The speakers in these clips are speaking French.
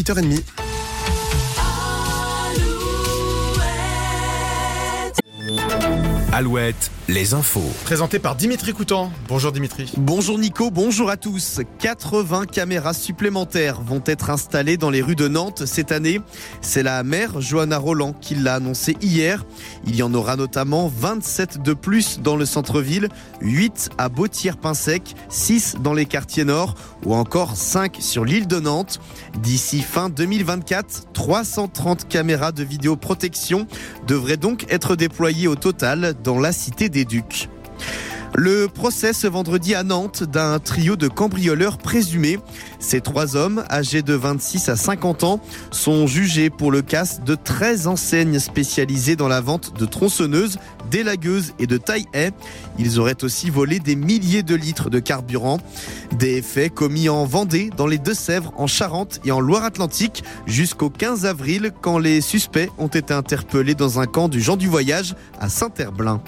8h30. Alouette, les infos. Présenté par Dimitri Coutan. Bonjour Dimitri. Bonjour Nico, bonjour à tous. 80 caméras supplémentaires vont être installées dans les rues de Nantes cette année. C'est la maire Johanna Roland qui l'a annoncé hier. Il y en aura notamment 27 de plus dans le centre-ville, 8 à Bautières-Pinsec, 6 dans les quartiers nord ou encore 5 sur l'île de Nantes. D'ici fin 2024, 330 caméras de vidéoprotection devraient donc être déployées au total dans la cité des Ducs. Le procès ce vendredi à Nantes d'un trio de cambrioleurs présumés. Ces 3 hommes, âgés de 26 à 50 ans, sont jugés pour le casse de 13 enseignes spécialisées dans la vente de tronçonneuses, d'élagueuses et de taille-haie. Ils auraient aussi volé des milliers de litres de carburant. Des faits commis en Vendée, dans les Deux-Sèvres, en Charente et en Loire-Atlantique jusqu'au 15 avril quand les suspects ont été interpellés dans un camp du Jean du Voyage à Saint-Herblain.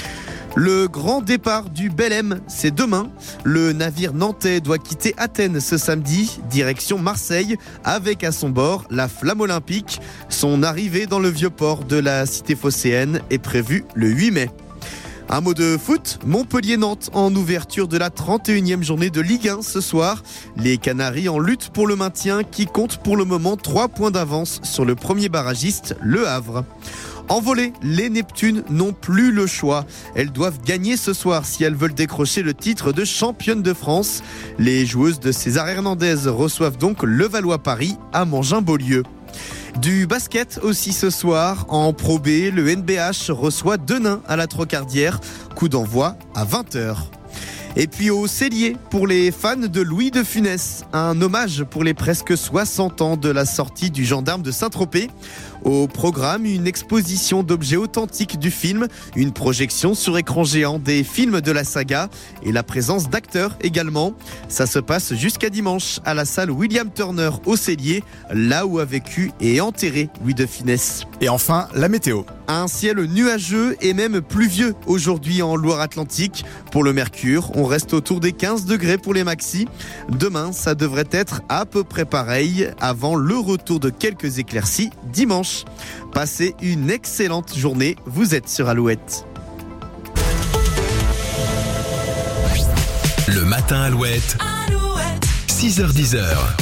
Le grand départ du Belém, c'est demain. Le navire nantais doit quitter Athènes ce samedi, direction Marseille, avec à son bord la flamme olympique. Son arrivée dans le vieux port de la cité phocéenne est prévue le 8 mai. Un mot de foot, Montpellier-Nantes en ouverture de la 31e journée de Ligue 1 ce soir. Les Canaries en lutte pour le maintien qui compte pour le moment 3 points d'avance sur le premier barragiste, Le Havre. En volley, les Neptunes n'ont plus le choix. Elles doivent gagner ce soir si elles veulent décrocher le titre de championne de France. Les joueuses de César Hernandez reçoivent donc Levallois-Paris à Mangin-Beaulieu. Du basket aussi ce soir. En Pro B, le NBH reçoit Denain à la Trocardière. Coup d'envoi à 20h. Et puis au Cellier, pour les fans de Louis de Funès, un hommage pour les presque 60 ans de la sortie du Gendarme de Saint-Tropez. Au programme, une exposition d'objets authentiques du film, une projection sur écran géant des films de la saga et la présence d'acteurs également. Ça se passe jusqu'à dimanche à la salle William Turner au Cellier, là où a vécu et enterré Louis de Funès. Et enfin, la météo. Un ciel nuageux et même pluvieux aujourd'hui en Loire-Atlantique. Pour le mercure, on reste autour des 15 degrés pour les maxis. Demain, ça devrait être à peu près pareil avant le retour de quelques éclaircies dimanche. Passez une excellente journée, vous êtes sur Alouette. Le matin Alouette. 6h-10h.